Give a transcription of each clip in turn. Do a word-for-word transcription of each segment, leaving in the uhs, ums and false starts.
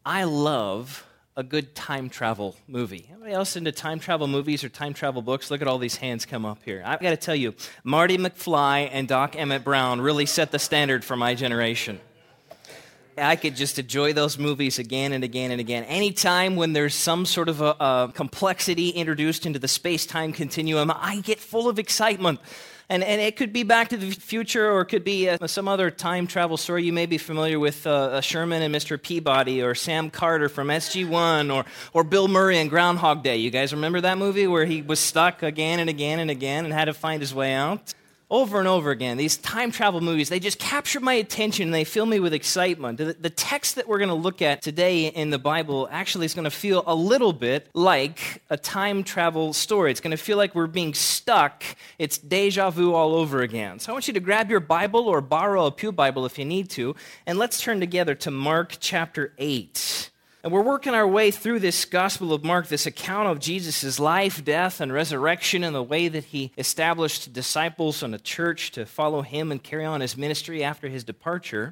I love a good time travel movie. Anybody else into time travel movies or time travel books? Look at all these hands come up here. I've got to tell you, Marty McFly and Doc Emmett Brown really set the standard for my generation. I could just enjoy those movies again and again and again. Anytime when there's some sort of a, a complexity introduced into the space-time continuum, I get full of excitement. And and it could be Back to the Future, or it could be uh, some other time travel story. You may be familiar with uh, Sherman and Mister Peabody, or Sam Carter from S G one, or or Bill Murray in Groundhog Day. You guys remember that movie where he was stuck again and again and again and had to find his way out? Over and over again, these time travel movies, they just capture my attention and they fill me with excitement. The, the text that we're going to look at today in the Bible actually is going to feel a little bit like a time travel story. It's going to feel like we're being stuck. It's deja vu all over again. So I want you to grab your Bible or borrow a pew Bible if you need to, and let's turn together to Mark chapter eight. And we're working our way through this Gospel of Mark, this account of Jesus' life, death, and resurrection, and the way that he established disciples and a church to follow him and carry on his ministry after his departure.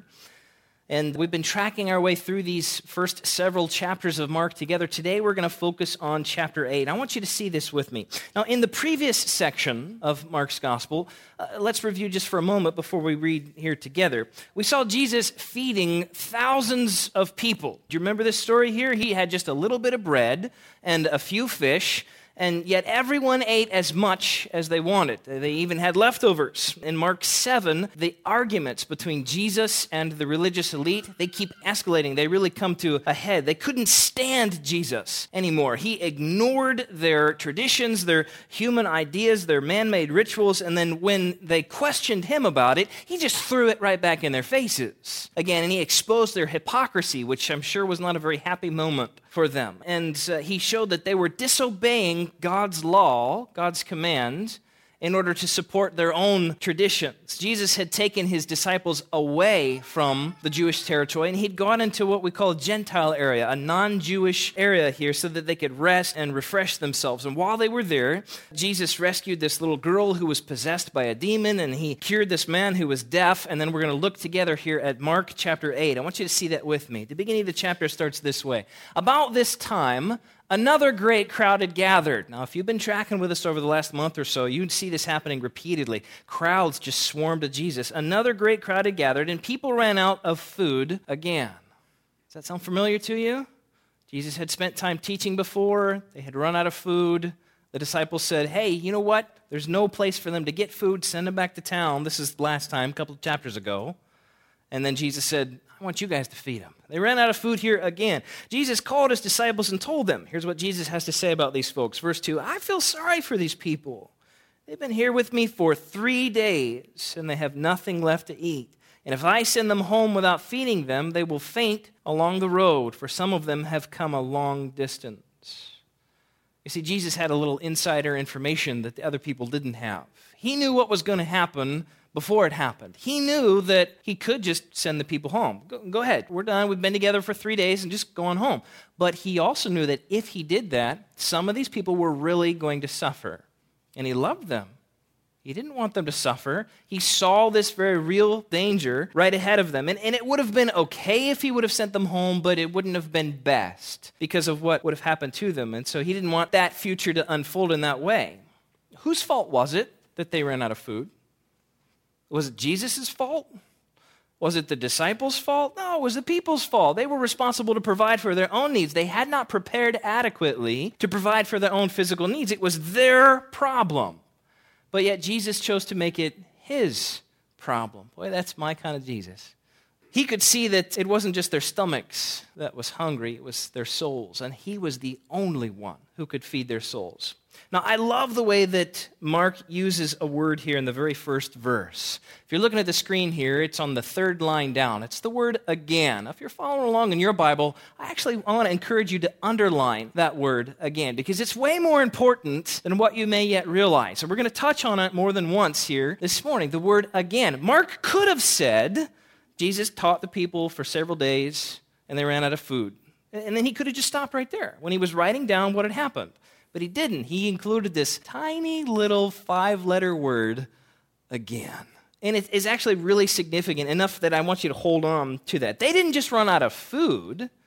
And we've been tracking our way through these first several chapters of Mark together. Today we're going to focus on chapter eight. I want you to see this with me. Now, in the previous section of Mark's Gospel, uh, let's review just for a moment before we read here together. We saw Jesus feeding thousands of people. Do you remember this story here? He had just a little bit of bread and a few fish, and yet everyone ate as much as they wanted. They even had leftovers. In Mark seven, the arguments between Jesus and the religious elite, they keep escalating. They really come to a head. They couldn't stand Jesus anymore. He ignored their traditions, their human ideas, their man-made rituals, and then when they questioned him about it, he just threw it right back in their faces. Again, and he exposed their hypocrisy, which I'm sure was not a very happy moment for them. And uh, he showed that they were disobeying God's law, God's command, in order to support their own traditions. Jesus had taken his disciples away from the Jewish territory, and he'd gone into what we call a Gentile area, a non-Jewish area here, so that they could rest and refresh themselves. And while they were there, Jesus rescued this little girl who was possessed by a demon, and he cured this man who was deaf. And then we're going to look together here at Mark chapter eight. I want you to see that with me. The beginning of the chapter starts this way. About this time, another great crowd had gathered. Now, if you've been tracking with us over the last month or so, you'd see this happening repeatedly. Crowds just swarmed to Jesus. Another great crowd had gathered, and people ran out of food again. Does that sound familiar to you? Jesus had spent time teaching before. They had run out of food. The disciples said, hey, you know what? There's no place for them to get food. Send them back to town. This is last time, a couple of chapters ago. And then Jesus said, I want you guys to feed them. They ran out of food here again. Jesus called his disciples and told them. Here's what Jesus has to say about these folks. Verse two, I feel sorry for these people. They've been here with me for three days, and they have nothing left to eat. And if I send them home without feeding them, they will faint along the road, for some of them have come a long distance. You see, Jesus had a little insider information that the other people didn't have. He knew what was going to happen before it happened. He knew that he could just send the people home. Go, go ahead, we're done, we've been together for three days and just go on home. But he also knew that if he did that, some of these people were really going to suffer. And he loved them. He didn't want them to suffer. He saw this very real danger right ahead of them. And, and it would have been okay if he would have sent them home, but it wouldn't have been best because of what would have happened to them. And so he didn't want that future to unfold in that way. Whose fault was it that they ran out of food? Was it Jesus' fault? Was it the disciples' fault? No, it was the people's fault. They were responsible to provide for their own needs. They had not prepared adequately to provide for their own physical needs. It was their problem. But yet Jesus chose to make it his problem. Boy, that's my kind of Jesus. He could see that it wasn't just their stomachs that was hungry, it was their souls. And he was the only one who could feed their souls. Now, I love the way that Mark uses a word here in the very first verse. If you're looking at the screen here, it's on the third line down. It's the word again. If you're following along in your Bible, I actually want to encourage you to underline that word again, because it's way more important than what you may yet realize. So we're going to touch on it more than once here this morning, the word again. Mark could have said, Jesus taught the people for several days, and they ran out of food. And then he could have just stopped right there when he was writing down what had happened. But he didn't. He included this tiny little five-letter word, again. And it is actually really significant, enough that I want you to hold on to that. They didn't just run out of food.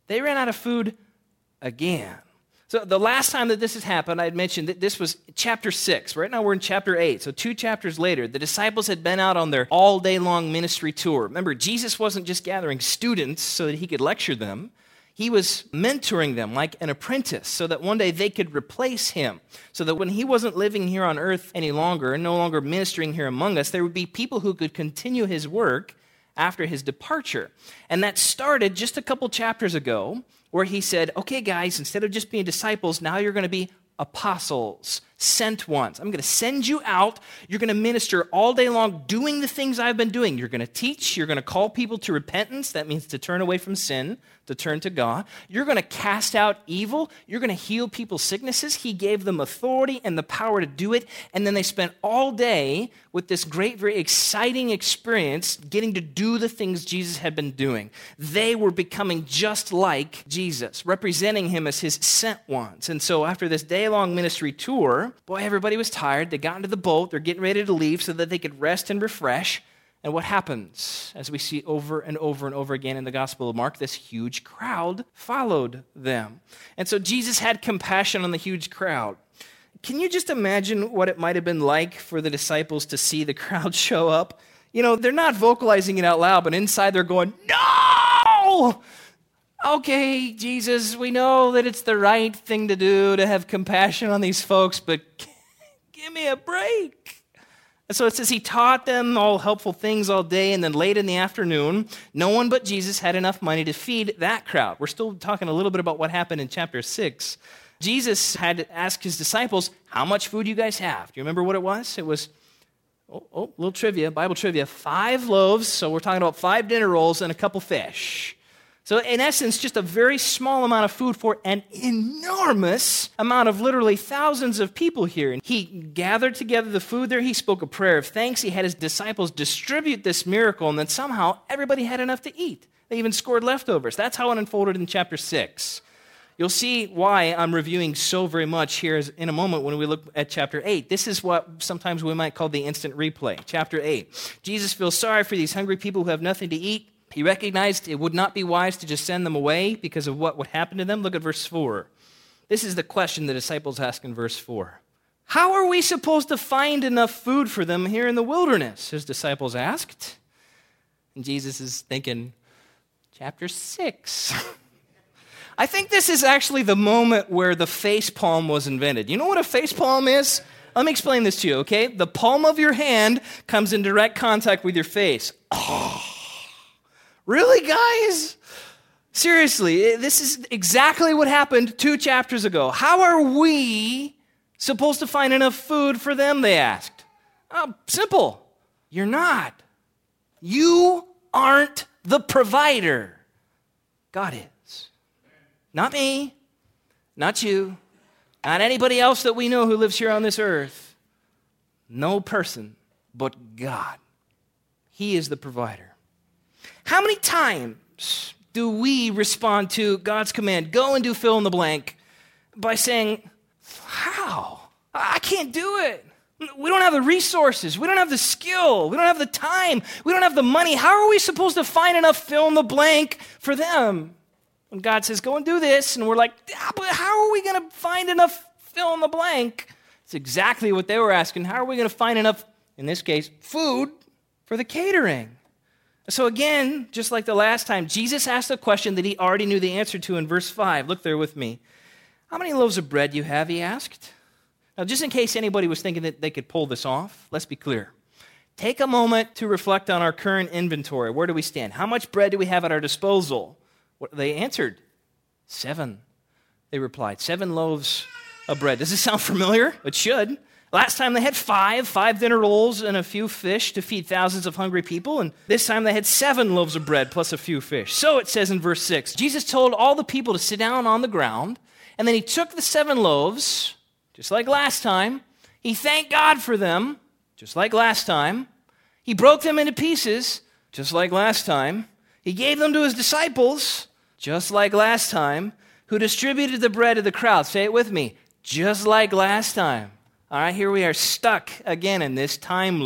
They ran out of food again. So the last time that this has happened, I had mentioned that this was chapter six. Right now we're in chapter eight. So two chapters later, the disciples had been out on their all-day-long ministry tour. Remember, Jesus wasn't just gathering students so that he could lecture them. He was mentoring them like an apprentice so that one day they could replace him. So that when he wasn't living here on earth any longer and no longer ministering here among us, there would be people who could continue his work after his departure. And that started just a couple chapters ago where he said, okay, guys, instead of just being disciples, now you're going to be apostles, sent ones. I'm going to send you out. You're going to minister all day long doing the things I've been doing. You're going to teach. You're going to call people to repentance. That means to turn away from sin, to turn to God. You're going to cast out evil. You're going to heal people's sicknesses. He gave them authority and the power to do it. And then they spent all day with this great, very exciting experience getting to do the things Jesus had been doing. They were becoming just like Jesus, representing him as his sent ones. And so after this day-long ministry tour, boy, everybody was tired. They got into the boat. They're getting ready to leave so that they could rest and refresh. And what happens, as we see over and over and over again in the Gospel of Mark, this huge crowd followed them. And so Jesus had compassion on the huge crowd. Can you just imagine what it might have been like for the disciples to see the crowd show up? You know, they're not vocalizing it out loud, but inside they're going, no! Okay, Jesus, we know that it's the right thing to do to have compassion on these folks, but give me a break. And so it says he taught them all helpful things all day, and then late in the afternoon, no one but Jesus had enough money to feed that crowd. We're still talking a little bit about what happened in chapter six. Jesus had to ask his disciples, how much food do you guys have? Do you remember what it was? It was, oh, oh, little trivia, Bible trivia, five loaves, so we're talking about five dinner rolls and a couple fish. So in essence, just a very small amount of food for an enormous amount of literally thousands of people here. And he gathered together the food there. He spoke a prayer of thanks. He had his disciples distribute this miracle, and then somehow everybody had enough to eat. They even scored leftovers. That's how it unfolded in chapter six. You'll see why I'm reviewing so very much here in a moment when we look at chapter eight. This is what sometimes we might call the instant replay. Chapter eight. Jesus feels sorry for these hungry people who have nothing to eat. He recognized it would not be wise to just send them away because of what would happen to them. Look at verse four. This is the question the disciples ask in verse four. How are we supposed to find enough food for them here in the wilderness? His disciples asked. And Jesus is thinking, chapter six. I think this is actually the moment where the face palm was invented. You know what a face palm is? Let me explain this to you, okay? The palm of your hand comes in direct contact with your face. Oh. Really, guys? Seriously, this is exactly what happened two chapters ago. How are we supposed to find enough food for them, they asked. Oh, simple. You're not. You aren't the provider. God is. Not me, not you, not anybody else that we know who lives here on this earth. No person but God. He is the provider. How many times do we respond to God's command, go and do fill in the blank, by saying, how? I can't do it. We don't have the resources. We don't have the skill. We don't have the time. We don't have the money. How are we supposed to find enough fill in the blank for them? When God says, go and do this, and we're like, yeah, but how are we going to find enough fill in the blank? It's exactly what they were asking. How are we going to find enough, in this case, food for the catering? So again, just like the last time, Jesus asked a question that he already knew the answer to in verse five. Look there with me. How many loaves of bread do you have, he asked. Now, just in case anybody was thinking that they could pull this off, let's be clear. Take a moment to reflect on our current inventory. Where do we stand? How much bread do we have at our disposal? What, they answered, seven. They replied, seven loaves of bread. Does this sound familiar? It should. Last time they had five, five dinner rolls and a few fish to feed thousands of hungry people. And this time they had seven loaves of bread plus a few fish. So it says in verse six, Jesus told all the people to sit down on the ground. And then he took the seven loaves, just like last time. He thanked God for them, just like last time. He broke them into pieces, just like last time. He gave them to his disciples, just like last time, who distributed the bread to the crowd. Say it with me, just like last time. All right, here we are stuck again in this time loop.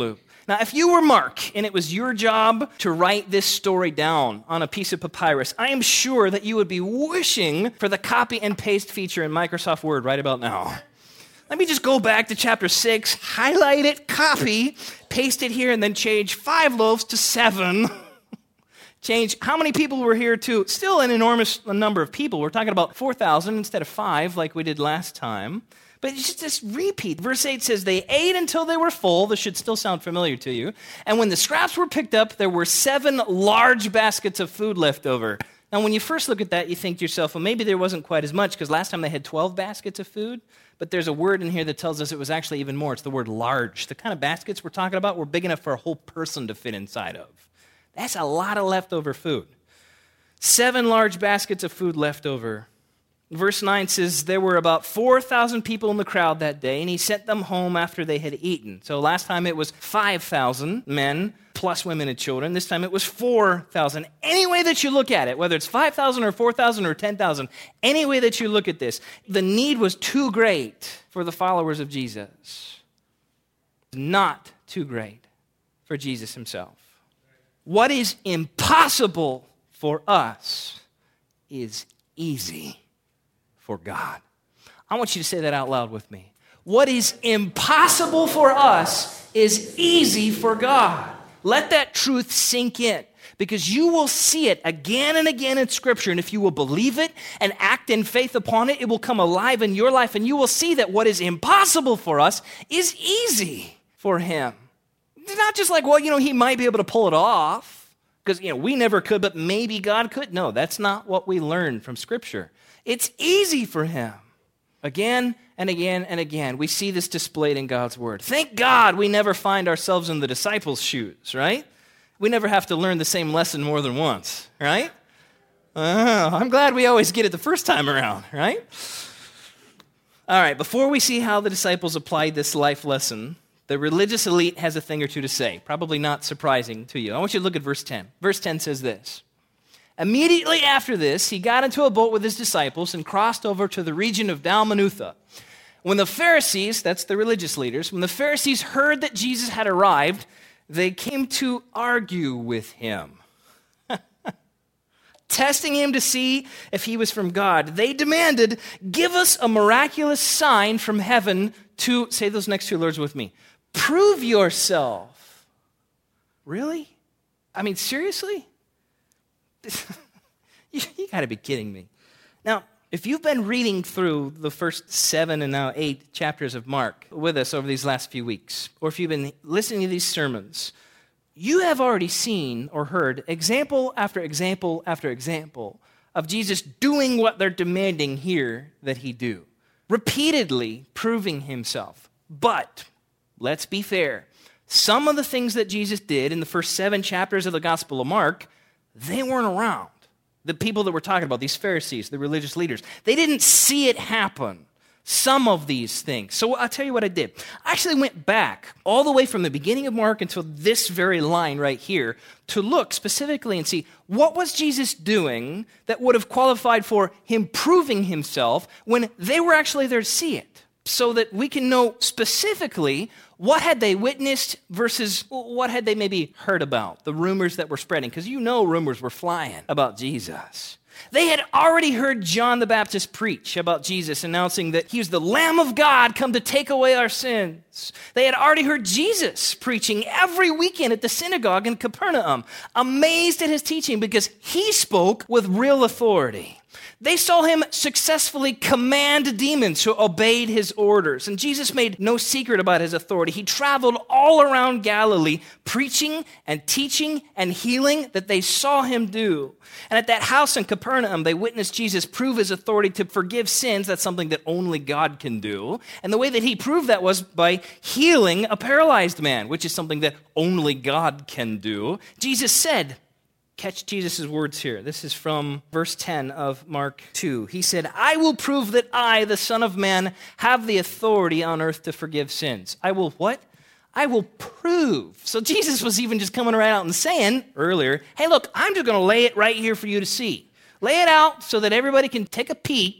Now, if you were Mark and it was your job to write this story down on a piece of papyrus, I am sure that you would be wishing for the copy and paste feature in Microsoft Word right about now. Let me just go back to chapter six, highlight it, copy, paste it here, and then change five loaves to seven. Change how many people were here to, still an enormous number of people. We're talking about four thousand instead of five like we did last time. But you just repeat. Verse eight says, they ate until they were full. This should still sound familiar to you. And when the scraps were picked up, there were seven large baskets of food left over. Now, when you first look at that, you think to yourself, well, maybe there wasn't quite as much, because last time they had twelve baskets of food. But there's a word in here that tells us it was actually even more. It's the word large. The kind of baskets we're talking about were big enough for a whole person to fit inside of. That's a lot of leftover food. Seven large baskets of food left over. Verse nine says, there were about four thousand people in the crowd that day, and he sent them home after they had eaten. So last time it was five thousand men, plus women and children. This time it was four thousand. Any way that you look at it, whether it's five thousand or four thousand or ten thousand, any way that you look at this, the need was too great for the followers of Jesus. Not too great for Jesus himself. What is impossible for us is easy for God. I want you to say that out loud with me. What is impossible for us is easy for God. Let that truth sink in, because you will see it again and again in Scripture, and if you will believe it and act in faith upon it, it will come alive in your life, and you will see that what is impossible for us is easy for him. It's not just like, well, you know, he might be able to pull it off, because, you know, we never could, but maybe God could. No, that's not what we learn from Scripture. It's easy for him. Again and again and again, we see this displayed in God's word. Thank God we never find ourselves in the disciples' shoes, right? We never have to learn the same lesson more than once, right? Uh, I'm glad we always get it the first time around, right? All right, before we see how the disciples applied this life lesson, the religious elite has a thing or two to say, probably not surprising to you. I want you to look at verse ten. Verse ten says this. Immediately after this, he got into a boat with his disciples and crossed over to the region of Dalmanutha. When the Pharisees, that's the religious leaders, when the Pharisees heard that Jesus had arrived, they came to argue with him, testing him to see if he was from God. They demanded, give us a miraculous sign from heaven to, say those next two words with me, prove yourself. Really? I mean, seriously? you you got to be kidding me. Now, if you've been reading through the first seven and now eight chapters of Mark with us over these last few weeks, or if you've been listening to these sermons, you have already seen or heard example after example after example of Jesus doing what they're demanding here that he do, repeatedly proving himself. But let's be fair. Some of the things that Jesus did in the first seven chapters of the Gospel of Mark, they weren't around. The people that we're talking about, these Pharisees, the religious leaders, they didn't see it happen, some of these things. So I'll tell you what I did. I actually went back all the way from the beginning of Mark until this very line right here to look specifically and see what was Jesus doing that would have qualified for him proving himself when they were actually there to see it, so that we can know specifically what had they witnessed versus what had they maybe heard about, the rumors that were spreading. Because you know rumors were flying about Jesus. They had already heard John the Baptist preach about Jesus, announcing that he was the Lamb of God come to take away our sins. They had already heard Jesus preaching every weekend at the synagogue in Capernaum, amazed at his teaching because he spoke with real authority. They saw him successfully command demons who obeyed his orders. And Jesus made no secret about his authority. He traveled all around Galilee, preaching and teaching and healing that they saw him do. And at that house in Capernaum, they witnessed Jesus prove his authority to forgive sins. That's something that only God can do. And the way that he proved that was by healing a paralyzed man, which is something that only God can do. Jesus said, catch Jesus' words here. This is from verse ten of Mark two. He said, I will prove that I, the Son of Man, have the authority on earth to forgive sins. I will what? I will prove. So Jesus was even just coming right out and saying earlier, hey, look, I'm just going to lay it right here for you to see. Lay it out so that everybody can take a peek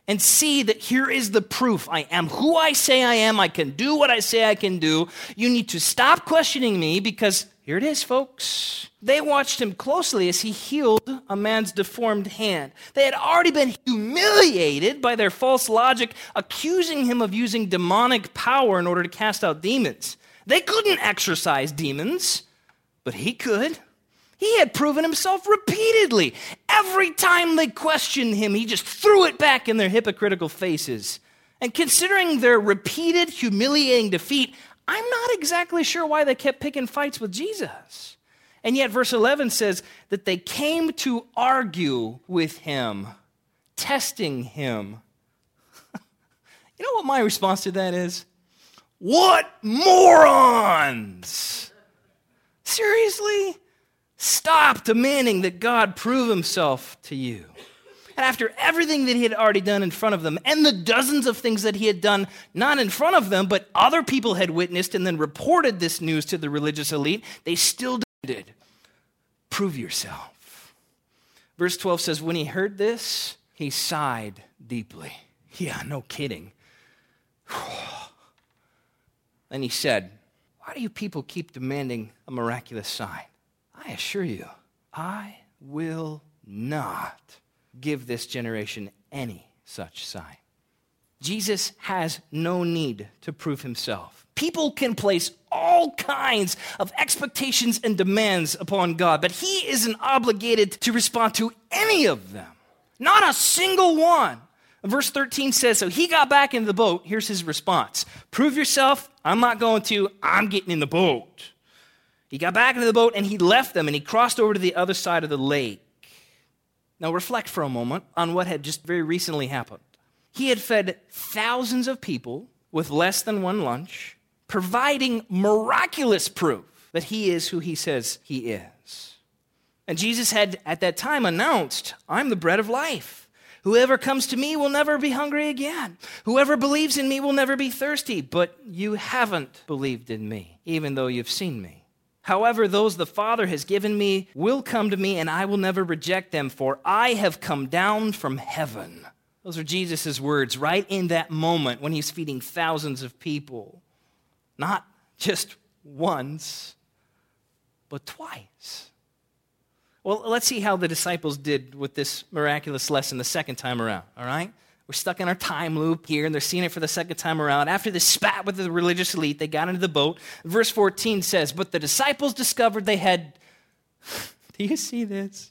and see that here is the proof. I am who I say I am. I can do what I say I can do. You need to stop questioning me because here it is, folks. They watched him closely as he healed a man's deformed hand. They had already been humiliated by their false logic, accusing him of using demonic power in order to cast out demons. They couldn't exorcise demons, but he could. He had proven himself repeatedly. Every time they questioned him, he just threw it back in their hypocritical faces. And considering their repeated humiliating defeat, I'm not exactly sure why they kept picking fights with Jesus. And yet verse eleven says that they came to argue with him, testing him. You know what my response to that is? What morons! Seriously? Stop demanding that God prove himself to you. And after everything that he had already done in front of them, and the dozens of things that he had done, not in front of them, but other people had witnessed and then reported this news to the religious elite, they still demanded, prove yourself. Verse twelve says, when he heard this, he sighed deeply. Yeah, no kidding. And he said, why do you people keep demanding a miraculous sign? I assure you, I will not give this generation any such sign. Jesus has no need to prove himself. People can place all kinds of expectations and demands upon God, but he isn't obligated to respond to any of them. Not a single one. Verse thirteen says, so he got back into the boat. Here's his response. Prove yourself. I'm not going to. I'm getting in the boat. He got back into the boat and he left them and he crossed over to the other side of the lake. Now reflect for a moment on what had just very recently happened. He had fed thousands of people with less than one lunch, providing miraculous proof that he is who he says he is. And Jesus had at that time announced, I'm the bread of life. Whoever comes to me will never be hungry again. Whoever believes in me will never be thirsty. But you haven't believed in me, even though you've seen me. However, those the Father has given me will come to me, and I will never reject them, for I have come down from heaven. Those are Jesus' words right in that moment when he's feeding thousands of people. Not just once, but twice. Well, let's see how the disciples did with this miraculous lesson the second time around, all right? We're stuck in our time loop here, and they're seeing it for the second time around. After this spat with the religious elite, they got into the boat. Verse fourteen says, but the disciples discovered they had... Do you see this?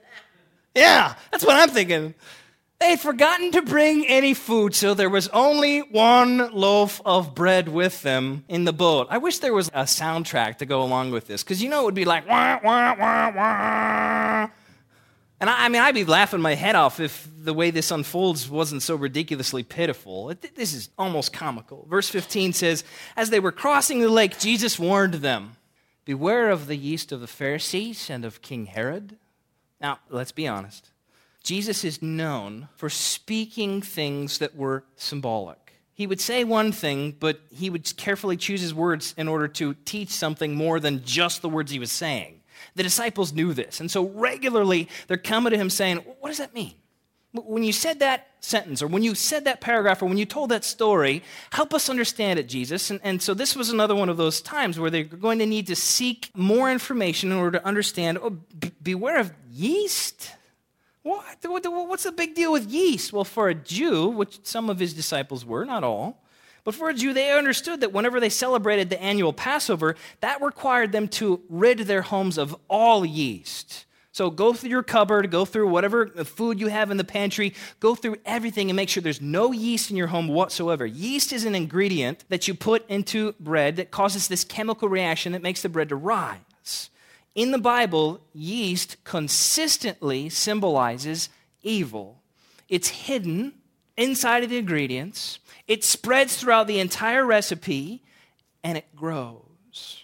Yeah, that's what I'm thinking. They had forgotten to bring any food, so there was only one loaf of bread with them in the boat. I wish there was a soundtrack to go along with this, because you know it would be like, wah, wah, wah, wah. And I, I mean, I'd be laughing my head off if the way this unfolds wasn't so ridiculously pitiful. It, this is almost comical. Verse fifteen says, as they were crossing the lake, Jesus warned them, beware of the yeast of the Pharisees and of King Herod. Now, let's be honest. Jesus is known for speaking things that were symbolic. He would say one thing, but he would carefully choose his words in order to teach something more than just the words he was saying. The disciples knew this, and so regularly they're coming to him saying, what does that mean? When you said that sentence, or when you said that paragraph, or when you told that story, help us understand it, Jesus. And, and so this was another one of those times where they're going to need to seek more information in order to understand, oh, b- beware of yeast? What? What's the big deal with yeast? Well, for a Jew, which some of his disciples were, not all, but for a Jew, they understood that whenever they celebrated the annual Passover, that required them to rid their homes of all yeast. So go through your cupboard, go through whatever food you have in the pantry, go through everything and make sure there's no yeast in your home whatsoever. Yeast is an ingredient that you put into bread that causes this chemical reaction that makes the bread to rise. In the Bible, yeast consistently symbolizes evil. It's hidden inside of the ingredients. It spreads throughout the entire recipe, and it grows.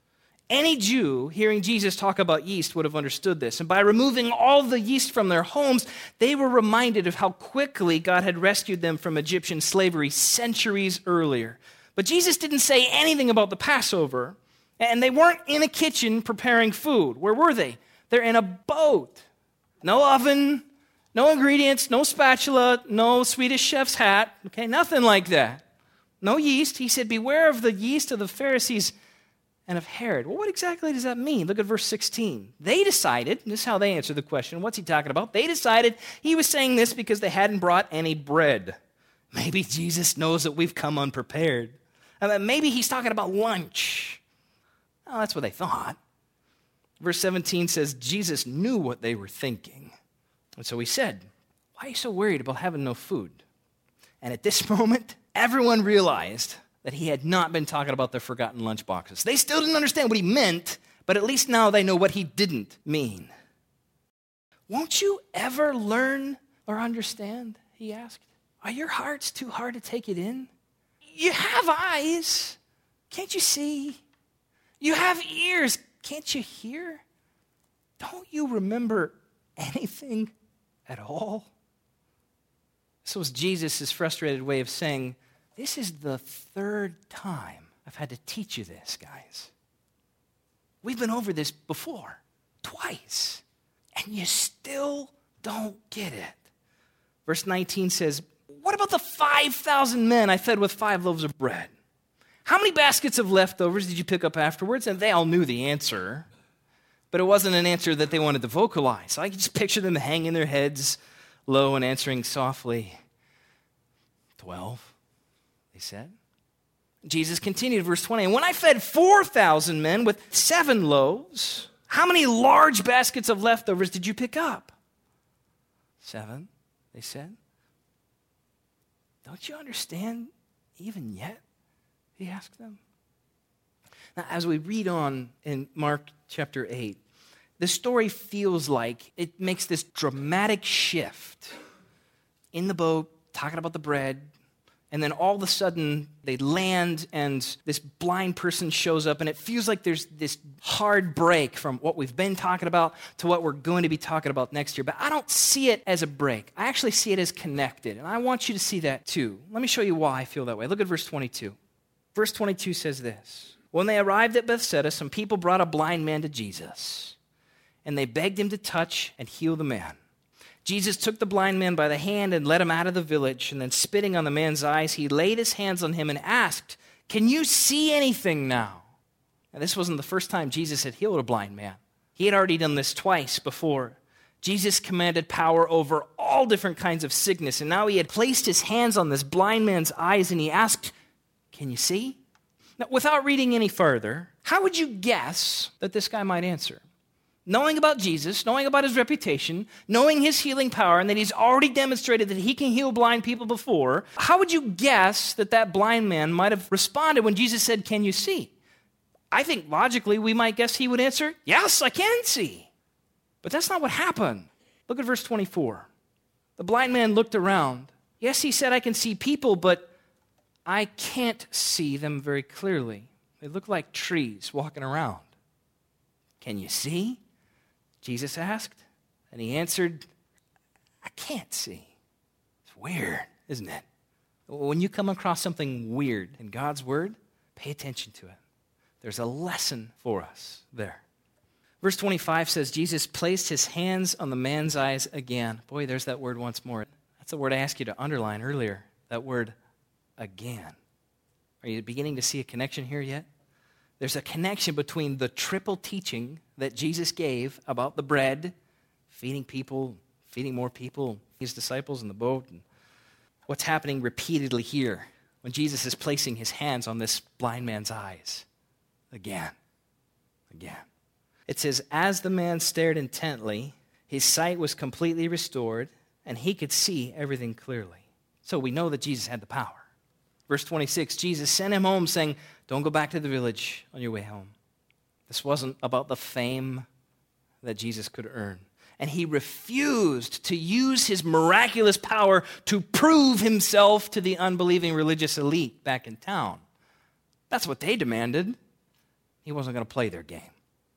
Any Jew hearing Jesus talk about yeast would have understood this. And by removing all the yeast from their homes, they were reminded of how quickly God had rescued them from Egyptian slavery centuries earlier. But Jesus didn't say anything about the Passover. And they weren't in a kitchen preparing food. Where were they? They're in a boat. No oven, No ingredients, no spatula, no Swedish chef's hat, okay, nothing like that. No yeast. He said, beware of the yeast of the Pharisees and of Herod. Well, what exactly does that mean? Look at verse sixteen. They decided, this is how they answered the question, what's he talking about? They decided he was saying this because they hadn't brought any bread. Maybe Jesus knows that we've come unprepared. Uh, maybe he's talking about lunch. Well, that's what they thought. Verse seventeen says, Jesus knew what they were thinking. And so he said, why are you so worried about having no food? And at this moment, everyone realized that he had not been talking about their forgotten lunch boxes. They still didn't understand what he meant, but at least now they know what he didn't mean. Won't you ever learn or understand? He asked. Are your hearts too hard to take it in? You have eyes. Can't you see? You have ears. Can't you hear? Don't you remember anything at all? This was Jesus' frustrated way of saying, this is the third time I've had to teach you this, guys. We've been over this before, twice, and you still don't get it. Verse nineteen says, what about the five thousand men I fed with five loaves of bread? How many baskets of leftovers did you pick up afterwards? And they all knew the answer, but it wasn't an answer that they wanted to vocalize. So I can just picture them hanging their heads low and answering softly. Twelve. They said. Jesus continued, verse twenty, and when I fed four thousand men with seven loaves, how many large baskets of leftovers did you pick up? Seven, they said. Don't you understand even yet? He asked them. Now, as we read on in Mark chapter eight, the story feels like it makes this dramatic shift. In the boat, talking about the bread, and then all of a sudden, they land, and this blind person shows up, and it feels like there's this hard break from what we've been talking about to what we're going to be talking about next year. But I don't see it as a break. I actually see it as connected, and I want you to see that too. Let me show you why I feel that way. Look at verse twenty-two. Verse twenty-two says this. When they arrived at Bethsaida, some people brought a blind man to Jesus, and they begged him to touch and heal the man. Jesus took the blind man by the hand and led him out of the village, and then spitting on the man's eyes, he laid his hands on him and asked, can you see anything now? Now, this wasn't the first time Jesus had healed a blind man. He had already done this twice before. Jesus commanded power over all different kinds of sickness, and now he had placed his hands on this blind man's eyes, and he asked, can you see? Now, without reading any further, how would you guess that this guy might answer? Knowing about Jesus, knowing about his reputation, knowing his healing power, and that he's already demonstrated that he can heal blind people before, how would you guess that that blind man might have responded when Jesus said, can you see? I think logically we might guess he would answer, yes, I can see. But that's not what happened. Look at verse twenty-four. The blind man looked around. Yes, he said, I can see people, but I can't see them very clearly. They look like trees walking around. Can you see? Jesus asked, and he answered, I can't see. It's weird, isn't it? When you come across something weird in God's word, pay attention to it. There's a lesson for us there. Verse twenty-five says, Jesus placed his hands on the man's eyes again. Boy, there's that word once more. That's the word I asked you to underline earlier, that word again. Are you beginning to see a connection here yet? There's a connection between the triple teaching that Jesus gave about the bread, feeding people, feeding more people, his disciples in the boat, and what's happening repeatedly here when Jesus is placing his hands on this blind man's eyes. Again, again. It says, as the man stared intently, his sight was completely restored, and he could see everything clearly. So we know that Jesus had the power. Verse twenty-six, Jesus sent him home saying, don't go back to the village on your way home. This wasn't about the fame that Jesus could earn. And he refused to use his miraculous power to prove himself to the unbelieving religious elite back in town. That's what they demanded. He wasn't going to play their game.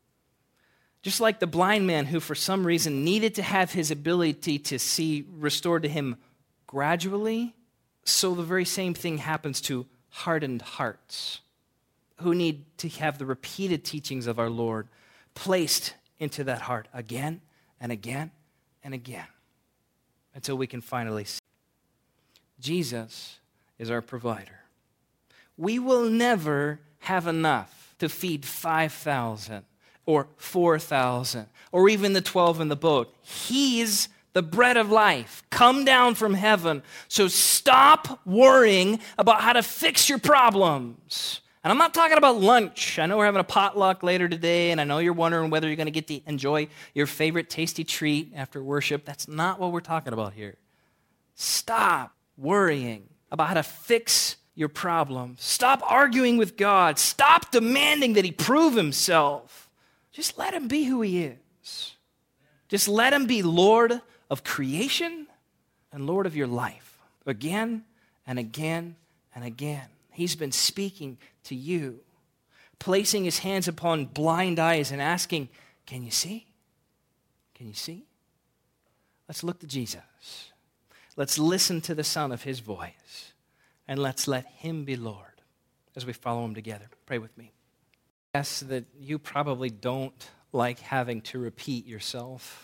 Just like the blind man who for some reason needed to have his ability to see restored to him gradually, so the very same thing happens to hardened hearts who need to have the repeated teachings of our Lord placed into that heart again and again and again. until we can finally see. Jesus is our provider. We will never have enough to feed five thousand or four thousand or even the twelve in the boat. He's the bread of life, come down from heaven. So stop worrying about how to fix your problems. And I'm not talking about lunch. I know we're having a potluck later today, and I know you're wondering whether you're going to get to enjoy your favorite tasty treat after worship. That's not what we're talking about here. Stop worrying about how to fix your problems. Stop arguing with God. Stop demanding that he prove himself. Just let him be who he is. Just let him be Lord of creation and Lord of your life. Again and again and again. He's been speaking to you, placing his hands upon blind eyes and asking, can you see? Can you see? Let's look to Jesus. Let's listen to the sound of his voice, and let's let him be Lord as we follow him together. Pray with me. Yes, that you probably don't like having to repeat yourself.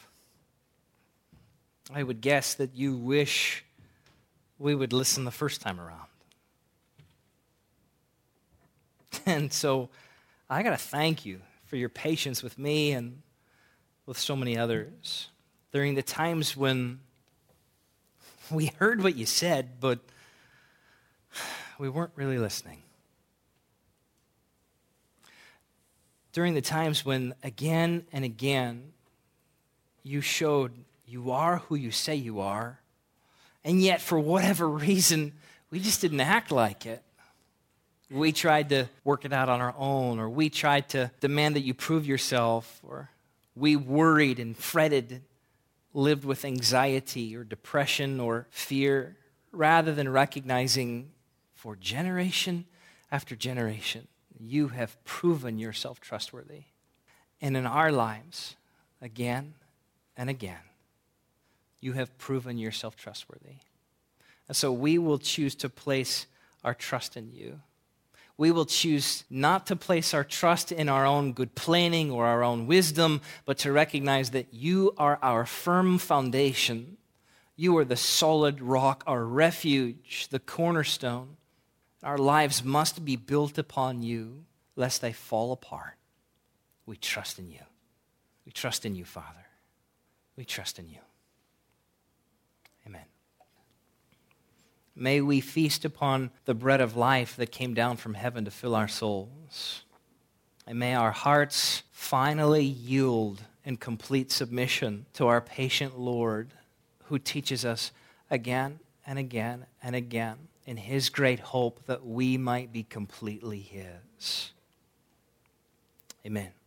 I would guess that you wish we would listen the first time around. And so I got to thank you for your patience with me and with so many others during the times when we heard what you said, but we weren't really listening. During the times when again and again you showed you are who you say you are, and yet for whatever reason, we just didn't act like it. We tried to work it out on our own, or we tried to demand that you prove yourself, or we worried and fretted, lived with anxiety or depression or fear, rather than recognizing for generation after generation, you have proven yourself trustworthy. And in our lives, again and again, you have proven yourself trustworthy. And so we will choose to place our trust in you. We will choose not to place our trust in our own good planning or our own wisdom, but to recognize that you are our firm foundation. You are the solid rock, our refuge, the cornerstone. Our lives must be built upon you, lest they fall apart. We trust in you. We trust in you, Father. We trust in you. Amen. May we feast upon the bread of life that came down from heaven to fill our souls. And may our hearts finally yield in complete submission to our patient Lord, who teaches us again and again and again in his great hope that we might be completely his. Amen.